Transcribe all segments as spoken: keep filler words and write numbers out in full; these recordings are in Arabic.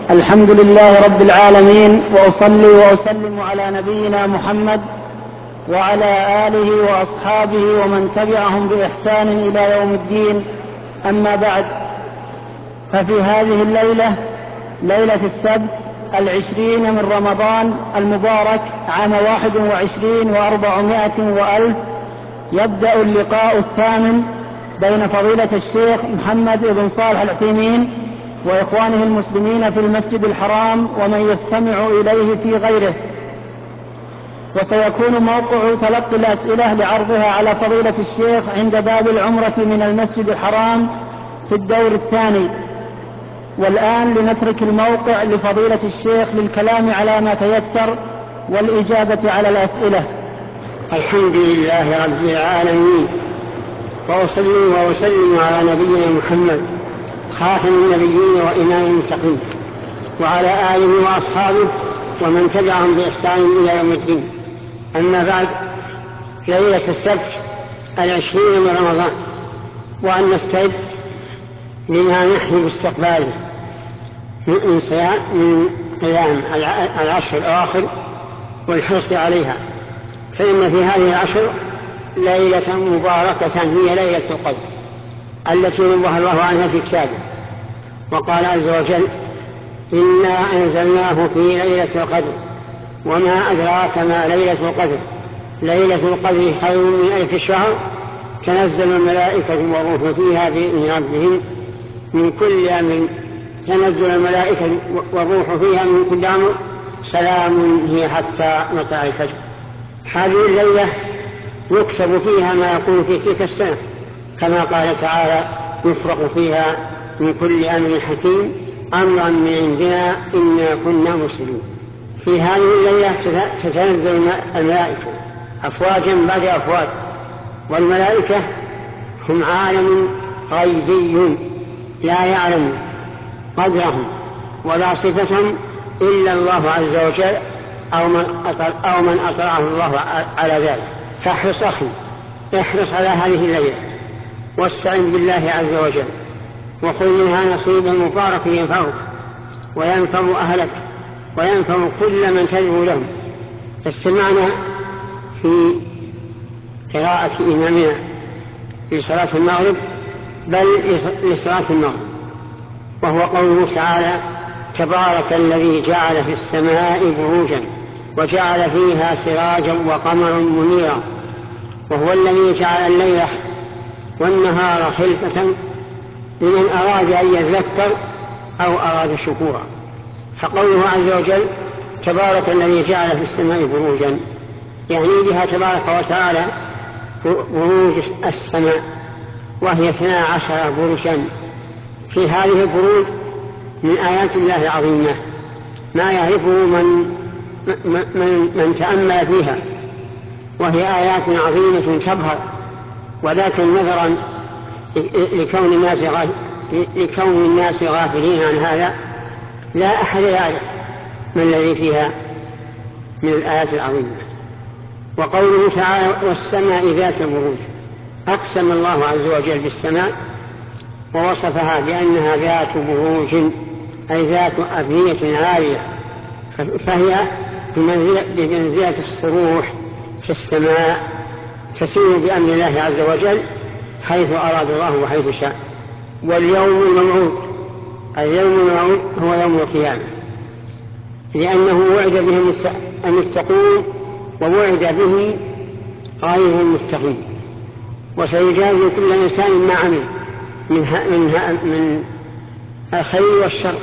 الحمد لله رب العالمين، وأصلي وأسلم على نبينا محمد وعلى آله وأصحابه ومن تبعهم بإحسان إلى يوم الدين. أما بعد، ففي هذه الليلة، ليلة السبت العشرين من رمضان المبارك عام واحد وعشرين وأربعمائة وألف، يبدأ اللقاء الثامن بين فضيلة الشيخ محمد بن صالح العثيمين وإخوانه المسلمين في المسجد الحرام ومن يستمع إليه في غيره، وسيكون موقع تلقي الأسئلة لعرضها على فضيلة الشيخ عند باب العمرة من المسجد الحرام في الدور الثاني. والآن لنترك الموقع لفضيلة الشيخ للكلام على ما تيسر والإجابة على الأسئلة. الحمد لله رب العالمين، وأصلي وأسلم على نبينا محمد خاتم النبيين وإمام المتقين، وعلى آله وأصحابه ومن تبعهم بإحسان إلى يوم الدين. أما بعد، ليلة السبت العشرين من رمضان، وأن نستعد لما نحن باستقباله من من قيام العشر الأواخر والحرص عليها، فإن في هذه العشر ليلة مباركة هي ليلة القدر التي نبه الله عنها في كتابه، وقال عز وجل: إنا أنزلناه في ليلة القدر وما أدراك ما ليلة القدر ليلة القدر خير من ألف شهر تنزل الملائكة والروح فيها بإذن ربهم من كل أمر تنزل الملائكة والروح فيها من كل أمر سلام هي حتى مطلع الفجر. هذه الليلة يكتب فيها ما يكون في تلك السنة، كما قال تعالى: يفرق فيها من كل أمر حكيم أمرا من عندنا إنا كنا مسلمين. في هذه الليلة تتنزل الملائكة أفواجا بعد أفواج، والملائكة هم عالم غيبي لا يعلم قدرهم ولا صفتهم إلا الله عز وجل أو من أطلع أو من أطلعه الله على ذلك. فاحرص أخي، احرص على هذه الليلة واستعن بالله عز وجل، وخذ منها نصيبا مباركا ينفعك وينفع أهلك وينفع كل من تدعو لهم. استمعنا في قراءة إمامنا لصلاة المغرب، بل لصلاة المغرب، وهو قوله تعالى: تبارك الذي جعل في السماء بروجا وجعل فيها سراجا وقمرا منيرا، وهو الذي جعل الليل والنهار خلفة لمن أراد أن يذكر أو أراد شكورا. فقوله عز وجل: تبارك الذي جعل في السماء بروجا، يعني بها تبارك وتعالى بروج السماء، وهي اثنا عشر برجا. في هذه البروج من آيات الله العظيمة ما يعرفه من, من, من تأمل فيها، وهي آيات عظيمة تبهر، ولكن نظرا لكون الناس لكون الناس غافلين عن هذا لا أحد يعرف من الذي فيها من الآيات العظيمة. وقوله تعالى: والسماء ذات البروج، أقسم الله عز وجل بالسماء ووصفها بأنها ذات بروج، أي ذات أبنية عالية، فهي بمنزلة الصروح في السماء تسير بأمر الله عز وجل حيث أراد الله وحيث شاء. واليوم الموعود، اليوم الموعود هو يوم القيامة، لأنه وعد به المتقون ووعد به غير المتقين، وسيجازي كل إنسان ما عمل من, من, من الخير والشر.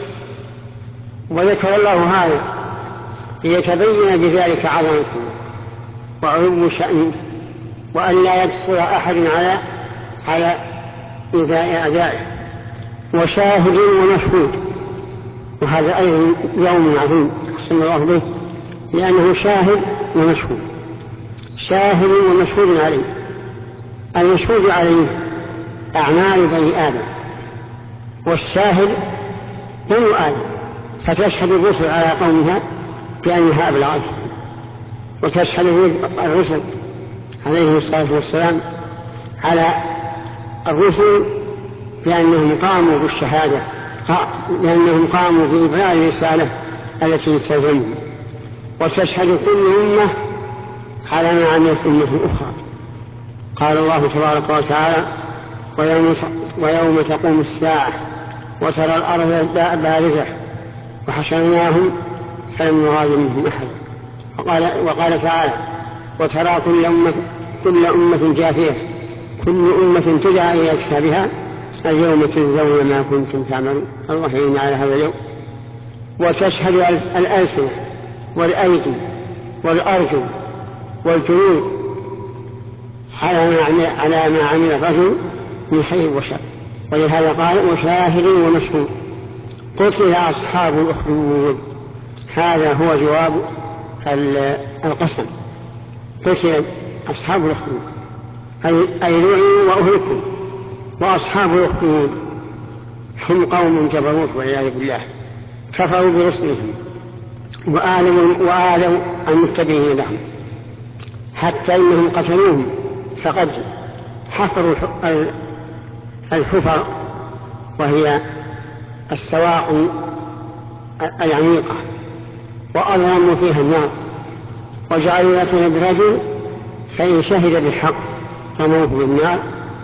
وذكر الله هذا ليتبين بذلك عظمته وعلو شأنه، وأن لا يقصر أحد على على إيذاء أعدائه. وشاهد ومشهود، وهذا أيضا يوم عظيم أقسم الله به، لأنه شاهد ومشهود، شاهد ومشهود عليه. المشهود عليه أعمال بني آدم، والشاهد بنو آدم، فتشهد الرسل على قومها بأنها أبلغت، وتشهد الرسل عليه الصلاة والسلام على الرسل بأنهم قاموا بالشهادة لأنهم قاموا بإبلاغ الرسالة التي التزموا. وتشهد كل أمة على ما عملت أمة أخرى. قال الله تبارك وتعالى: ويوم, ويوم تقوم الساعة وترى الأرض بارزة وحشرناهم فلم نغادر منهم أحد. وقال, وقال تعالى: وترى كل أمة, كل أمة جاثية كل أمة تدعى إلى كتابها اليوم تجزون ما كنتم تعملون. الله يعين على هذا اليوم. وتشهد الألسنة والأيدي والأرجل والجنود على ما عمل الرجل من خير وشر. ولهذا قال: وشاهد ومشهود. قتل أصحاب الأخدود. هذا هو جواب القسم. قتل أصحاب الأخدود أي لعنوا وأهلكوا. وأصحاب الأخدود هم قوم جبروت والعياذ بالله، كفروا برسلهم وآلوا المتبعين لهم، حتى إنهم قتلوهم. فقد حفروا الحفر وهي السواق العميقة وأضرموا فيها النار، وجعلوا يأتون برجل فإن شهد بالحق رموه بالنار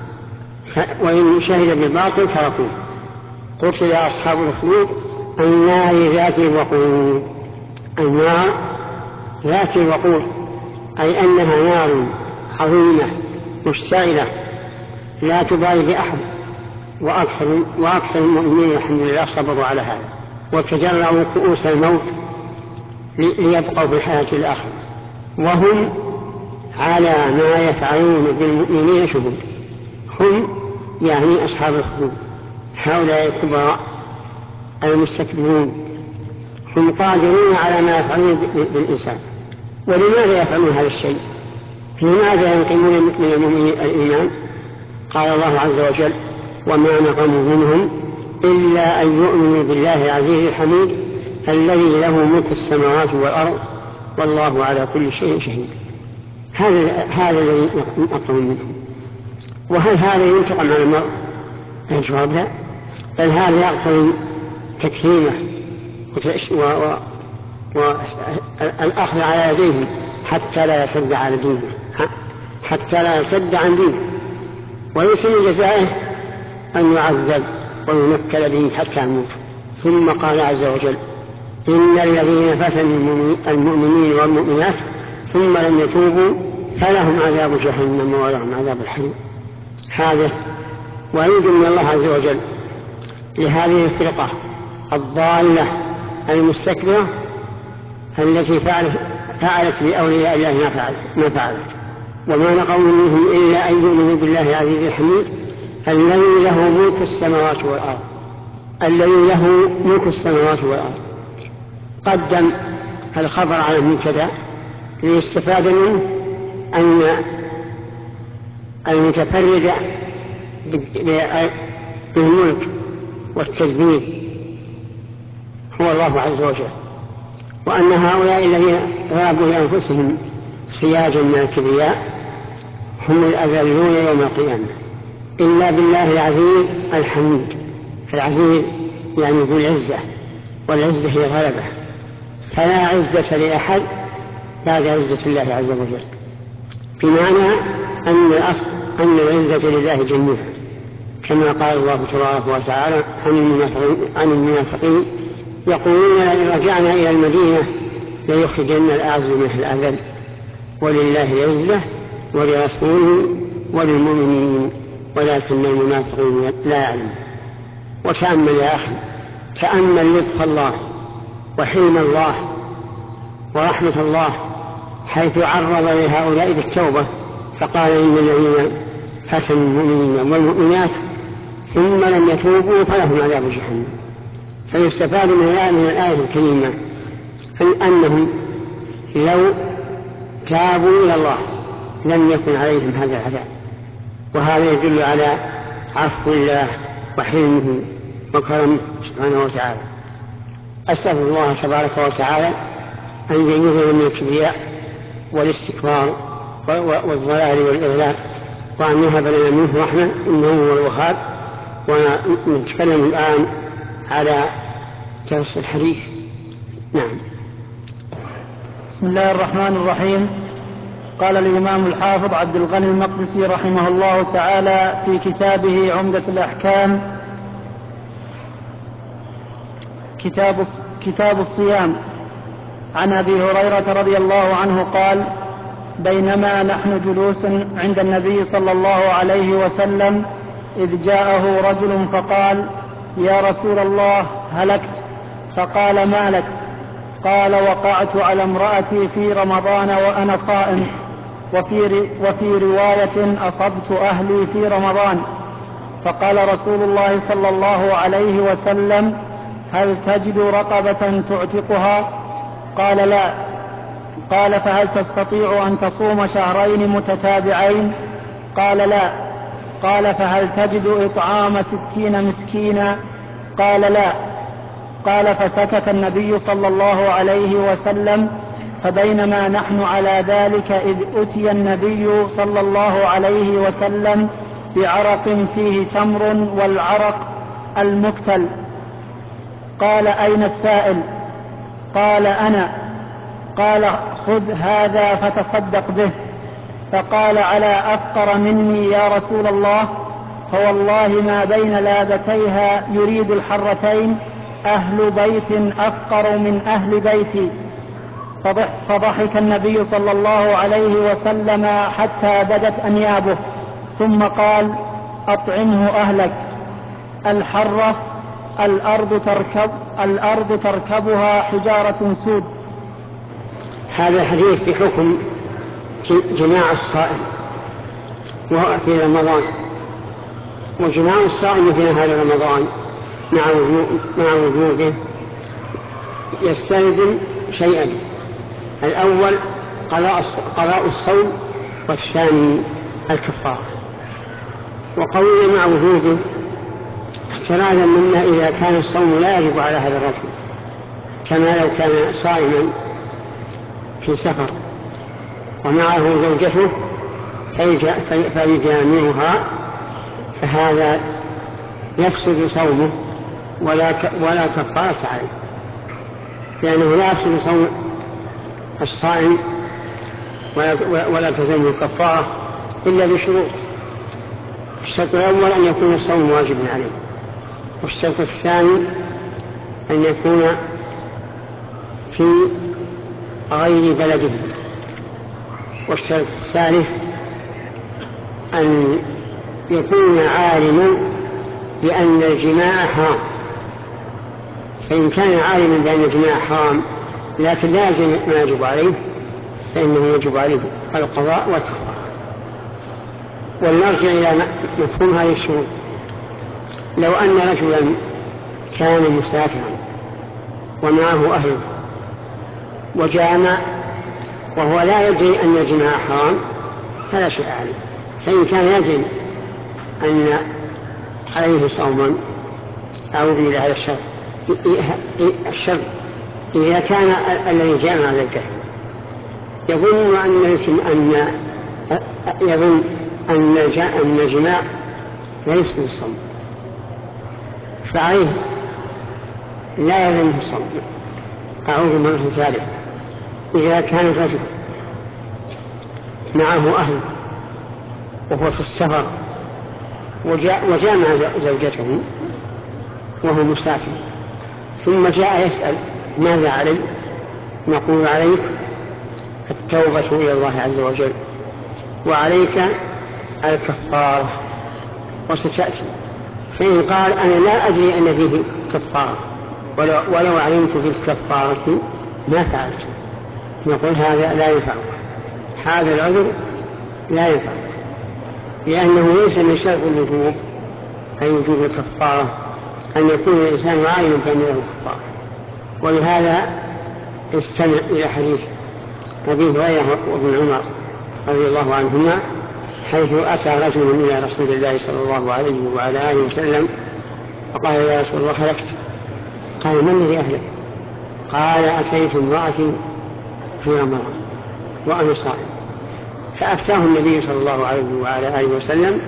وإن شهد بالباطل تركوه. قتل أصحاب الأخدود النار ذات الوقود. النار ذات الوقود أي أنها نار عظيمة مشتعلة لا تبالي بأحد. وأكثر, وأكثر المؤمنين الحمد لله صبروا على هذا وتجرعوا كؤوس الموت ليبقوا في الحياة الآخرة، وهم على ما يفعلون بالمؤمنين شهود. هم يعني أصحاب الخدود، هؤلاء الكبراء المستكبرون، هم قادرون على ما يفعلون بالإنسان. ولماذا يفعلون هذا الشيء؟ لماذا ينقمون من المؤمنين الإيمان؟ قال الله عز وجل: وما نقموا منهم إلا أن يؤمنوا بالله العزيز الحميد الذي له ملك السماوات والأرض والله على كل شيء شهيد. هذا هذا الذي نقموا منهم. وهل هذا ينتقم عن المرء؟ الجواب لا، بل هذا يقتضي تكريمه والأخذ على يديهم حتى لا يرتد على دينه، حتى لا يرتد عن دينه. وليس من جزائه أن يعذب وينكل به حتى يموت. ثم قال عز وجل: إن الذين فتنوا المؤمنين والمؤمنات ثم لم يتوبوا فلهم عذاب جهنم ولهم عذاب الحريق. هذا وعيد من الله عز وجل لهذه الفرقة الضالة المستكبرة التي فعلت بأولياء الله ما فعلت. وما نقموا منهم إلا أن يؤمنوا بالله العزيز الحميد الذي له ملك السماوات والأرض الذي له ملك السماوات والأرض. قدم الخبر على المبتدأ ليستفاد منه أن المتفرد بالملك والتدبير هو الله عز وجل، وأن هؤلاء الذين ضربوا لأنفسهم سياجا من الكبرياء هم الأذلون يوم القيامة إلا بالله العزيز الحميد. العزيز يعني ذو العزة، والعزة هي غلبة، فلا عزة لأحد بعد عزة الله عز وجل، بمعنى أن الأصل أن العزة لله جميعا، كما قال الله تبارك وتعالى عن المنافقين: يقولون لئن رجعنا إلى المدينة ليخرجن الأعز منها الأذل ولله العزة ولرسوله وللمؤمنين ولكن المنافقين لا يعلمون. وتأمل يا أخي، تأمل لطف الله وحلم الله ورحمة الله حيث عرض لهؤلاء بالتوبة فقال: إن الذين فتنوا المؤمنين والمؤمنات ثم لم يتوبوا فلهم عذاب جهنم. فيستفاد من الآية الكريمة أنهم لو تابوا إلى الله لم يكن عليهم هذا العذاب. وهذا يدل على عفو الله وحلمه وكرمه سبحانه وتعالى. أسأل الله تبارك وتعالى أن يجيزنا من الكبرياء والاستكبار والضلال والإغلاق، وأن يهب لنا منه رحمة إنه هو الوهاب. ونتكلم الآن على درس الحديث. نعم. بسم الله الرحمن الرحيم. قال الإمام الحافظ عبد الغني المقدسي رحمه الله تعالى في كتابه عمدة الأحكام كتاب, كتاب الصيام عن أبي هريرة رضي الله عنه قال: بينما نحن جلوس عند النبي صلى الله عليه وسلم إذ جاءه رجل فقال: يا رسول الله هلكت. فقال: ما لك؟ قال: وقعت على امرأتي في رمضان وأنا صائم، وفي, وفي رواية أصبت أهلي في رمضان. فقال رسول الله صلى الله عليه وسلم: هل تجد رقبة تعتقها؟ قال: لا. قال: فهل تستطيع أن تصوم شهرين متتابعين؟ قال: لا. قال: فهل تجد إطعام ستين مسكينا؟ قال: لا. قال: فسكت النبي صلى الله عليه وسلم. فبينما نحن على ذلك إذ أتي النبي صلى الله عليه وسلم بعرق فيه تمر والعرق المكتل. قال: أين السائل؟ قال: أنا. قال: خذ هذا فتصدق به. فقال: على أفقر مني يا رسول الله؟ فوالله ما بين لابتيها يريد الحرتين أهل بيت أفقر من أهل بيتي. فضحك النبي صلى الله عليه وسلم حتى بدت أنيابه، ثم قال: أطعمه أهلك. الحرة الأرض, تركب الأرض تركبها حجارة سود. هذا الحديث في حكم جماع الصائم وهو في رمضان. وجماع الصائم في نهار رمضان مع وجوده يستلزم شيئا: الأول قضاء الصوم، والثاني الكفارة. وقولنا مع وجوده احترازا منا إذا كان الصوم لا يجب على هذا الرجل، كما لو كان صائما في سفر ومعه زوجته فيجامعها، فهذا يفسد صومه ولا ولا كفارة عليه، لأنه لا يفسد صوم الصائم ولا تلزمه الكفارة إلا بشروط. الشرط الأول أن يكون الصوم واجبا عليه، والشرط الثاني أن يكون في غير بلده، والشرط الثالث أن يكون عالما بأن الجماع حرام. فإن كان عالما بأن الجماع حرام لكن لا ما يجب عليه، فإنه يجب عليه القضاء والكفارة. ولنرجع إلى مفهوم هذه الشروط. لو أن رجلا كان مسافرا ومعه أهله وجامع وهو لا يدري أن الجماع حرام فلا شيء عليه. فإن كان يدري أن عليه صوما أعود إلى هذا الشر الشر إذا كان الذي جامع ذلك يظن أن أن يظن أن أن الجماع لا يفسد الصوم، فعليه لا يلزمه الصوم. أعود مرة ثالثة: إذا كان الرجل معه أهله وهو في السفر وجامع زوجته وهو مسافر، ثم جاء يسأل ماذا علي؟ نقول: عليك التوبة إلى الله عز وجل، وعليك الكفارة، وستأتي. فإن قال: أنا لا أدري أن فيه كفارة، ولو, ولو علمت بالكفارة ما فعلت، نقول: هذا لا ينفع، هذا العذر لا ينفع، لأنه ليس من شرط الوجوب أي وجوب الكفارة أن يكون الإنسان عالما بأن له كفارة. ولهذا استمع إلى حديث أبي هريرة وابن عمر رضي الله عنهما، حيث أتى رجل إلى رسول الله صلى الله عليه وعلى آله وسلم فقال: يا رسول الله هلكت. قال: من الذي أهلك؟ قال: أتيت امرأتي في رمضان وأنا صائم. فأفتاه النبي صلى الله عليه وعلى آله وسلم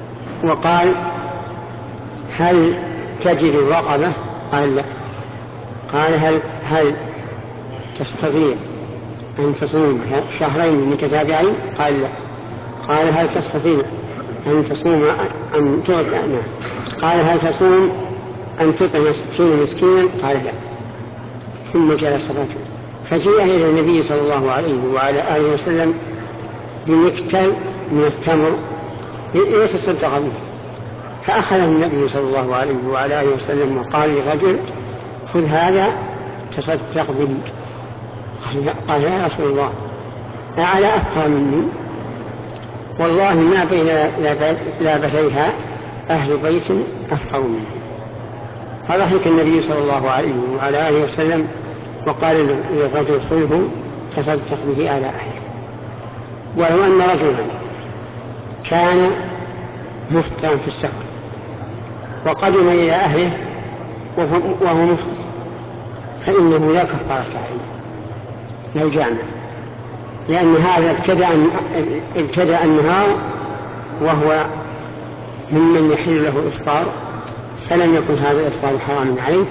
وقال: هل تجد الرقبة؟ قال: لا. قال هل, هل تستطيع أن تصوم شهرين متتابعين؟ قال لا. قال هل تستطيع أن تصوم أن تعطي؟ قال هل تصوم أن تطعم ستين مسكينا؟ قال لا. ثم جلس الرجل فجيء إلى النبي صلى الله عليه وعلى آله وسلم بمكتل من التمر يتصدق به، فأخذه النبي صلى الله عليه وعلى آله وسلم وقال للرجل خذ هذا تصدق به. قال يا رسول الله أعلى أفقى مني؟ والله ما بين لابتيها أهل بيت أفقى مني. فضحك النبي صلى الله عليه وعلى آله وسلم وقال للرجل خذه تصدق به على أهله. ولو أن رجلا كان مفطرا في السفر وقدم إلى أهله وهو مفطر فإنه لا كفارة عليه لو جامع، لأن هذا ابتدأ النهار وهو ممن يحل له الإفطار، فلم يكن هذا الإفطار حراما عليه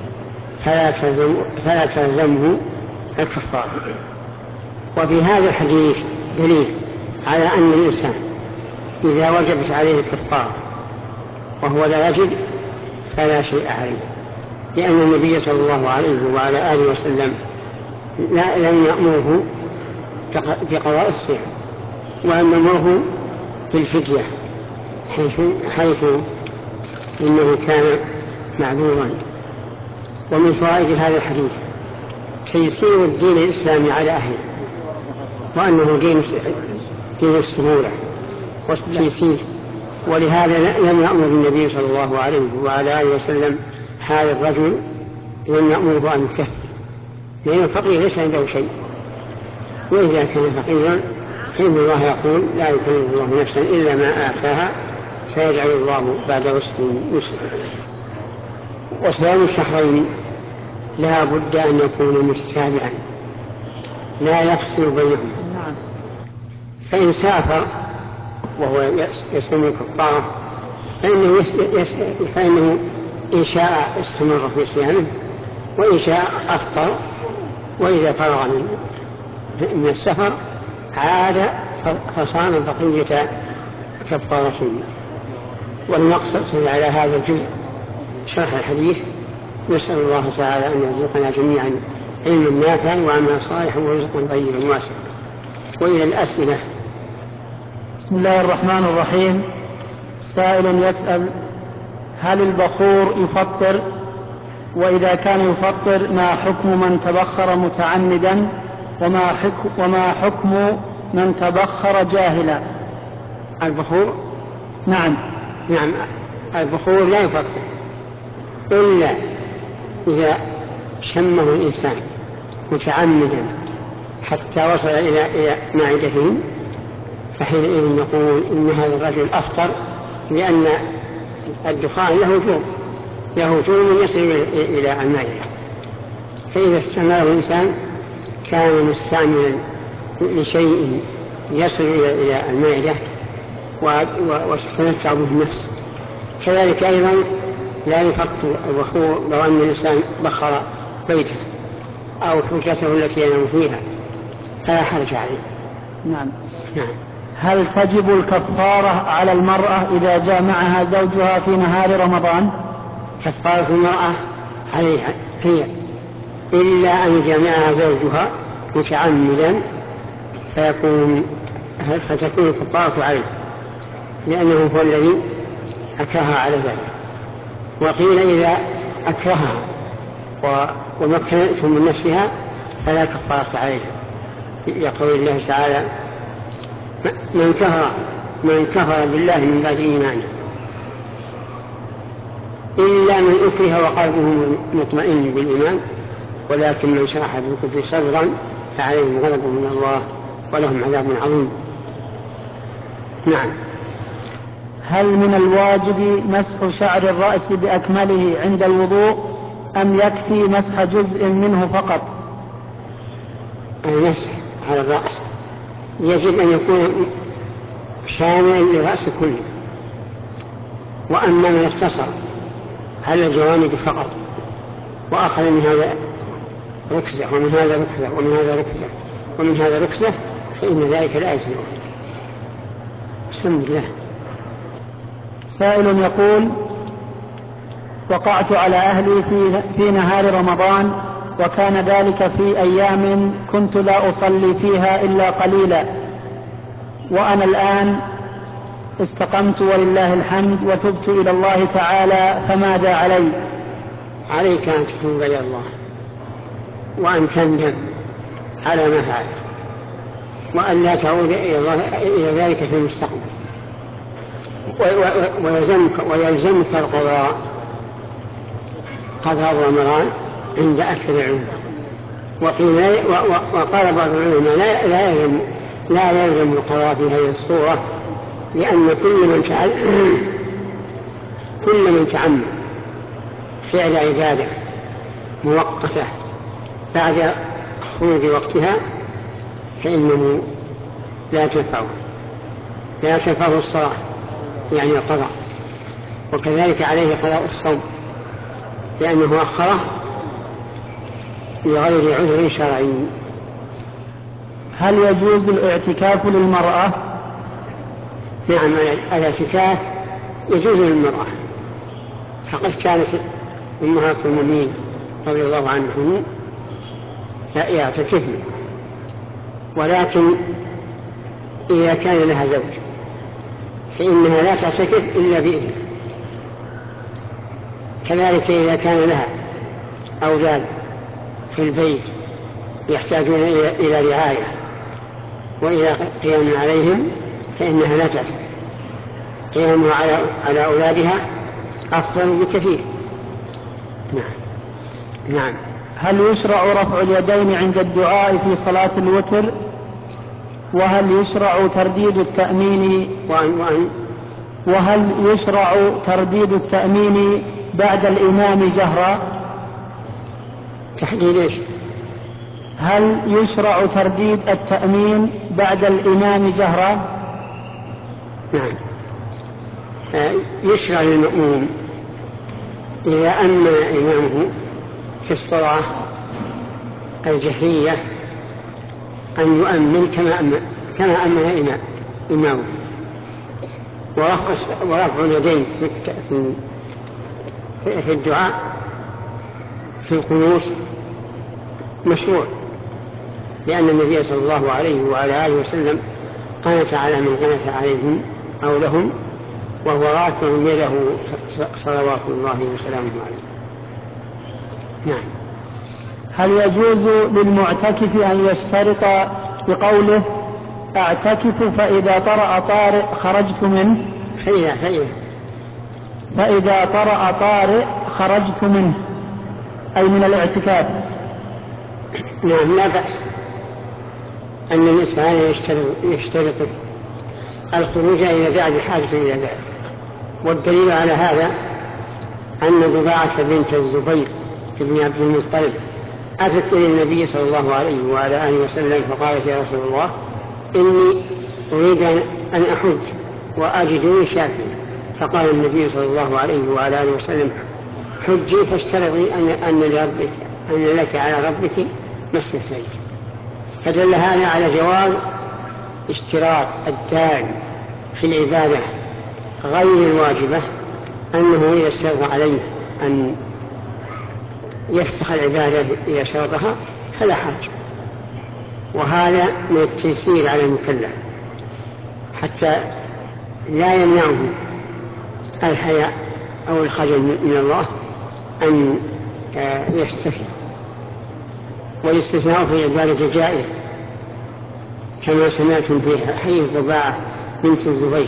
فلا تلزمه الكفارة. وفي هذا الحديث دليل على أن الإنسان إذا وجبت عليه الكفارة وهو لا يجب فلا شيء عليه، لأن النبي صلى الله عليه وعلى آله وسلم لم يأمره بقضاء الصيام وأن يأمره بالفدية حيث, حيث إنه كان معذورا. ومن فوائد هذا الحديث تيسير الدين الإسلامي على أهله، وأنه دين دين السهولة والتيسير، ولهذا لم يأمر النبي صلى الله عليه وعلى آله وسلم هذا الرجل، لم يأمره أن يكفر، لأن الفقير ليس عنده شيء، وإذا كان فقيرا فإن الله يقول لا يكلف الله نفسا إلا ما آتاها سيجعل الله بعد عسر يسرا. وصيام الشهرين لا بد أن يكون متتابعا لا يفصل بينهم، فإن سافر وهو يصوم الكفارة فإنه, فإنه إن شاء استمر في صيامه وإن شاء أفطر، وإذا فرغ من السفر عاد فصام بقية كفارته. ولنقصص على هذا الجزء شرح الحديث، نسأل الله تعالى أن يرزقنا جميعا علما نافعا وعملا صالحا ورزقا طيبا واسعا. وإلى الأسئلة. بسم الله الرحمن الرحيم. سائل يسأل: هل البخور يفطر؟ وإذا كان يفطر ما حكم من تبخر متعمدا؟ وما حكم, وما حكم من تبخر جاهلا؟ البخور نعم نعم البخور لا يفطر إلا إذا شمه الإنسان متعمدا حتى وصل إلى إلى معدته، فحينئذ نقول إن هذا الرجل أفطر، لأن الدخان له جرم له جرم يصل إلى المعدة. فإذا استعمله الإنسان كان مستعملا لشيء يصل إلى المعدة وتتمتع به النفس. كذلك أيضا لا يفطر البخور لو أن الإنسان بخر بيته أو حجته التي ينام فيها فلا حرج عليه. نعم. نعم. هل تجب الكفارة على المرأة إذا جامعها زوجها في نهار رمضان؟ كفارة المرأة عليها هي إلا أن جامعها زوجها متعمدا فيكون فتكون الكفارة عليه، لأنه هو الذي أكرهها على ذلك. وقيل إذا أكرهها ومكنته من نفسها فلا كفارة عليها، يقول الله تعالى: من كفر من كفر بالله من بعد إيمانه إلا من أكره وقلبه مطمئن بالإيمان ولكن من شرح بالكفر صدرا فعليهم غضب من الله ولهم عذاب عظيم. نعم. هل من الواجب مسح شعر الرأس بأكمله عند الوضوء أم يكفي مسح جزء منه فقط؟ المسح على الرأس يجب أن يكون شاملا للرأس كله، وأما من اقتصر على الجوانب فقط وأخذ من هذا ركزة ومن هذا ركزة ومن هذا ركزة ومن هذا ركزة فإن ذلك لا يجزئه. بسم الله. سائل يقول: وقعت على أهلي في, في نهار رمضان، وكان ذلك في أيام كنت لا أصلي فيها إلا قليلا، وأنا الآن استقمت ولله الحمد وتبت إلى الله تعالى، فماذا علي؟ عليك أن تتوب إلى الله وأن تندم على ما فعلت، وأن لا تعود إلى ذلك في المستقبل، ويلزمك, ويلزمك القضاء قضاء رمضان عند أكثر العلماء. وقال بعض العلماء لا, لا, يلزم, لا يلزم القضاء في هذه الصورة، لأن كل من تعلم كل من تعمد فعل عبادة مؤقتة بعد خروج وقتها فإنه لا تنفعه لا تنفعه الصلاة يعني القضاء، وكذلك عليه قضاء الصوم لأنه أخره بغير عذر شرعي. هل يجوز الاعتكاف للمرأة؟ نعم، الاعتكاف يجوز للمرأة، فقد كانت أمهات المؤمنين رضي الله عنهم يعتكفن، ولكن إذا كان لها زوج فإنها لا تعتكف إلا بإذنه. كذلك إذا كان لها أولاد في البيت يحتاجون إلى رعاية وإلى قيام عليهم فإنها لا تعتكف، قيامها على, على أولادها أفضل بكثير. نعم. نعم. هل يشرع رفع اليدين عند الدعاء في صلاة الوتر؟ وهل يشرع ترديد التأمين وأن وأن وهل يشرع ترديد التأمين بعد الإمام جهرا؟ تحديد إيش؟ هل يشرع ترديد التأمين بعد الإمام جهرا؟ نعم. يشرع للمأموم إذا أمن إمامه في الصلاة الجهرية أن يؤمن كما أمن كما أمن إمامه، ورفع اليدين في الدعاء في القنوت مشروع، لأن النبي صلى الله عليه وعلى آله وسلم قنت على من قنت عليهم أو لهم وهو رافع يده صلوات الله وسلامه عليه. نعم. هل يجوز للمعتكف أن يشترط بقوله أعتكف فإذا طرأ طارئ خرجت منه؟ فإذا فإذا فإذا طرأ طارئ خرجت منه، أي من الاعتكاف. نعم، لا بأس أن الإنسان يشترط, يشترط الخروج إلى بعد حاجة إلى ذلك. والدليل على هذا أن ضباعة بنت الزبير بن عبد المطلب أتت إلى النبي صلى الله عليه وعلى آله وسلم فقالت: يا رسول الله، إني أريد أن أحج وأجدني شافيا. فقال النبي صلى الله عليه وعلى آله وسلم: حجي فاشترطي أن, أن, لربك أن لك على ربك ما استفتيت. فدل هذا على جواز اشتراط الداعي في العبادة غير الواجبة أنه إذا اشترط عليه أن يفسخ العبادة إذا شرطها فلا حرج، وهذا من التيسير على المكلف حتى لا يمنعه الحياء أو الخجل من الله أن يستثنى. والاستثناء في العبادة جائز كما سمعتم في حديث ضباعة بنت الزبير،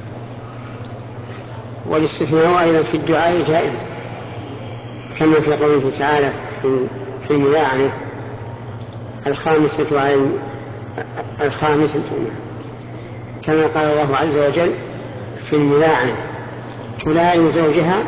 والاستثناء أيضا في الدعاء جائز كما في قوله تعالى في الملاعنة: الخامسة على الخامسة، كما قال الله عز وجل في الملاعنة: تلاعن زوجها.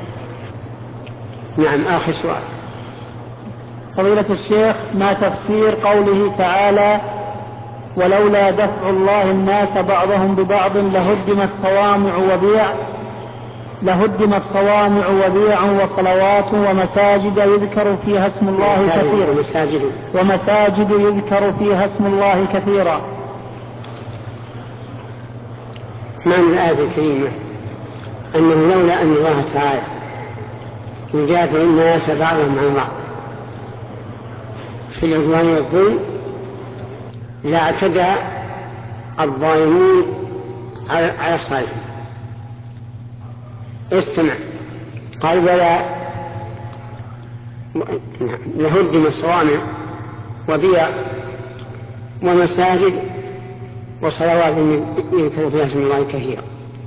نعم. آخر سؤال. فضيلة الشيخ، ما تفسير قوله تعالى: ولولا دفع الله الناس بعضهم ببعض لهدمت صوامع وبيع، لهدمت صوامع وبيع وصلوات ومساجد يذكر فيها اسم الله كثيرا ومساجد, ومساجد يذكر فيها اسم الله كثيرا. معنى الآية الكريمة أنه لولا أن الله تعالى يدافع الناس بعضهم عن بعض في العدوان والظلم لاعتدى الظالمون على الصالحين. استمع، قال ولا لهدم صوامع وبيع ومساجد وصلوات يذكر فيها اسم الله كثيرا،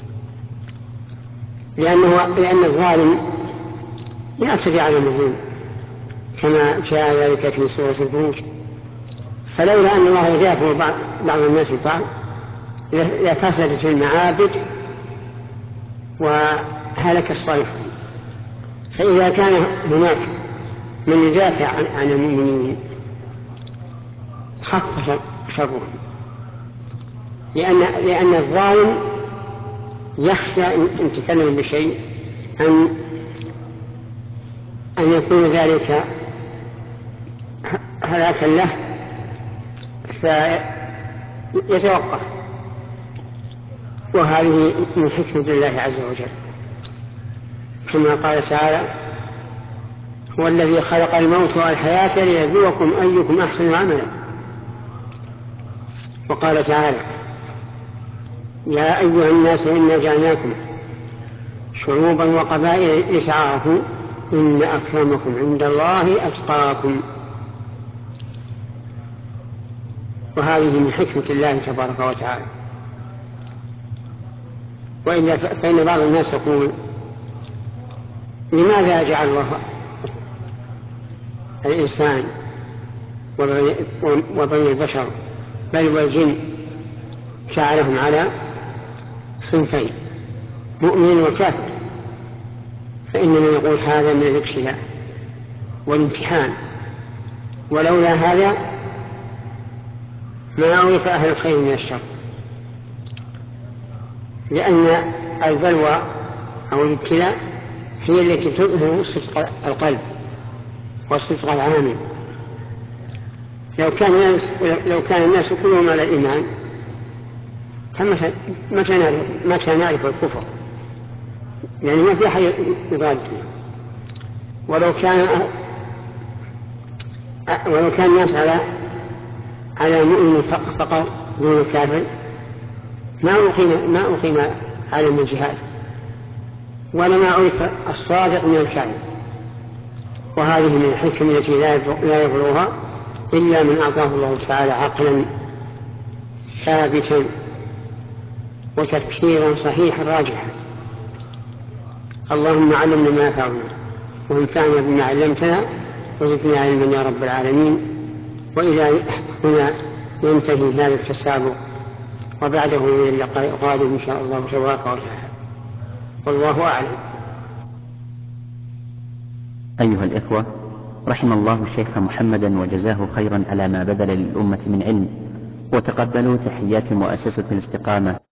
لأنه لأن الظالم يعتدي على المظلوم كما جاء ذلك في سورة البروج. فلولا أن الله يدافع بعض الناس بعض لفسدت المعابد وهلك الصالحون. فإذا كان هناك من يدافع عن المؤمنين خفف شرهم، لأن, لأن الظالم يخشى إن تكلم بشيء أن, أن يكون ذلك هلاكا له فيتوقف، وهذه من حكمة الله عز وجل، كما قال تعالى هو الذي خلق الموت والحياة ليبلوكم أيكم أحسن عملا. وقال تعالى يا أيها الناس إنا جعلناكم شعوبا وقبائل لتعارفوا إن أكرمكم عند الله أتقاكم. وهذه من حكمة الله تبارك وتعالى. وإلا فإن بعض الناس يقول لماذا جعل الله الإنسان وبني البشر بل والجن جعلهم على صنفين مؤمن وكافر؟ فإننا نقول هذا من الابتلاء والامتحان، ولولا هذا ما عرف أهل الخير من الشر، لأن البلوى أو الابتلاء هي التي تظهر صدق القلب والصدق العامل. لو كان الناس, لو كان الناس كلهم على الإيمان متى نعرف الكفر، يعني ما في أحد يضاد. ولو كان ولو كان الناس على على مؤمن فقط دون كافر ما أقيم ما أقيم عالم الجهاد ولا ما عرف الصادق من الكاذب. وهذه من الحكم التي لا يبلغها إلا من أعطاه الله تعالى عقلا ثابتا وتفكيرا صحيحا راجحا. اللهم علمنا ما ينفعنا وانفعنا بما علمتنا وزدنا علما يا رب العالمين. وإلى هنا ينتهي هذا التسابق، وبعده إلى اللقاء القادم إن شاء الله تبارك وتعالى، والله أعلم. أيها الإخوة، رحم الله الشيخ محمدا وجزاه خيرا على ما بذل للأمة من علم، وتقبلوا تحيات مؤسسة الاستقامة.